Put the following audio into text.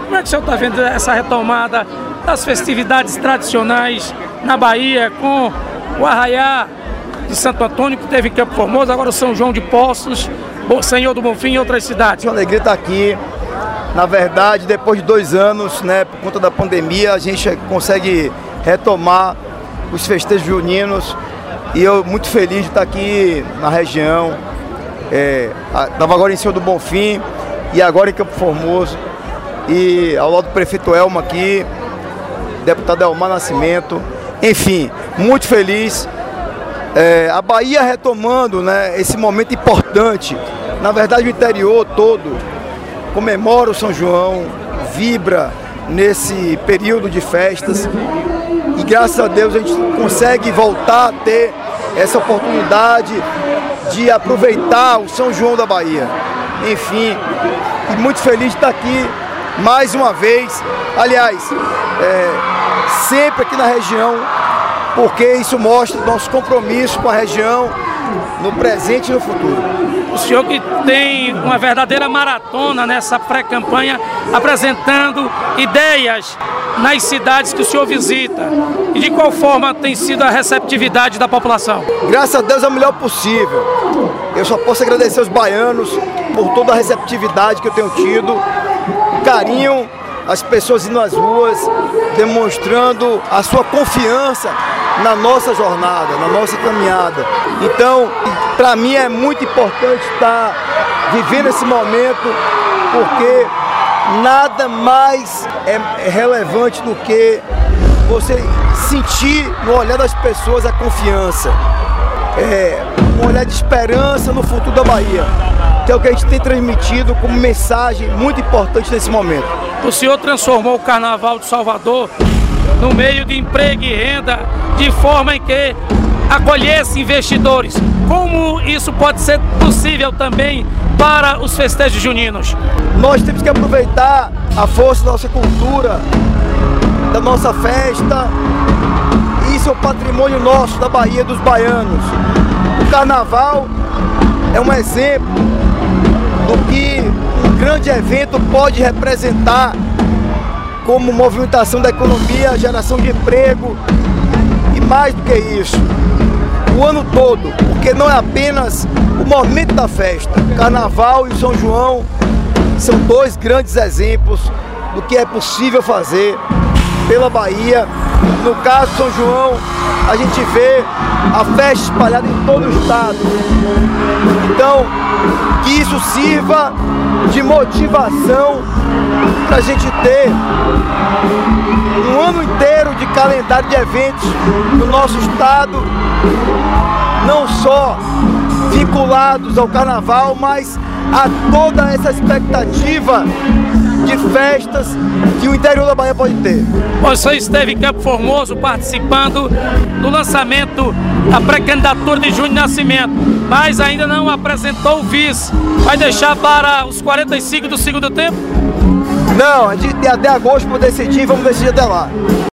Como é que o senhor está vendo essa retomada das festividades tradicionais na Bahia, com o Arraiá de Santo Antônio, que teve em Campo Formoso, agora o São João de Poços, Senhor do Bonfim e outras cidades? É uma alegria estar aqui. Na verdade, depois de 2 anos, né, por conta da pandemia, a gente consegue retomar os festejos juninos e eu muito feliz de estar aqui na região. Estava agora em Senhor do Bonfim e agora em Campo Formoso, e ao lado do prefeito Elma aqui, deputado Elmar Nascimento, enfim, muito feliz. A Bahia retomando, né, esse momento importante. Na verdade, o interior todo comemora o São João, vibra nesse período de festas, e graças a Deus a gente consegue voltar a ter essa oportunidade de aproveitar o São João da Bahia. Enfim, e muito feliz de estar aqui mais uma vez, aliás, sempre aqui na região, porque isso mostra o nosso compromisso com a região no presente e no futuro. O senhor que tem uma verdadeira maratona nessa pré-campanha, apresentando ideias nas cidades que o senhor visita, e de qual forma tem sido a receptividade da população? Graças a Deus é o melhor possível. Eu só posso agradecer aos baianos por toda a receptividade que eu tenho tido, o carinho, as pessoas indo nas ruas, demonstrando a sua confiança na nossa jornada, na nossa caminhada. Então, para mim é muito importante estar vivendo esse momento, porque nada mais é relevante do que você sentir no olhar das pessoas a confiança, um olhar de esperança no futuro da Bahia, que é o que a gente tem transmitido como mensagem muito importante nesse momento. O senhor transformou o Carnaval de Salvador no meio de emprego e renda, de forma em que acolhesse investidores. Como isso pode ser possível também para os festejos juninos? Nós temos que aproveitar a força da nossa cultura, da nossa festa. Isso é o patrimônio nosso, da Bahia, dos baianos. O Carnaval é um exemplo do que um grande evento pode representar, como movimentação da economia, geração de emprego e mais do que isso, o ano todo, porque não é apenas o momento da festa. O Carnaval e o São João são 2 grandes exemplos do que é possível fazer pela Bahia. No caso do São João, a gente vê a festa espalhada em todo o estado. Então, que isso sirva de motivação para a gente ter um ano inteiro de calendário de eventos no nosso estado, não só vinculados ao Carnaval, mas a toda essa expectativa de festas que o interior da Bahia pode ter. Você esteve em Campo Formoso participando do lançamento da pré-candidatura de Júnior Nascimento, mas ainda não apresentou o vice. Vai deixar para os 45 do segundo tempo? Não, a gente tem até agosto para decidir, vamos decidir até lá.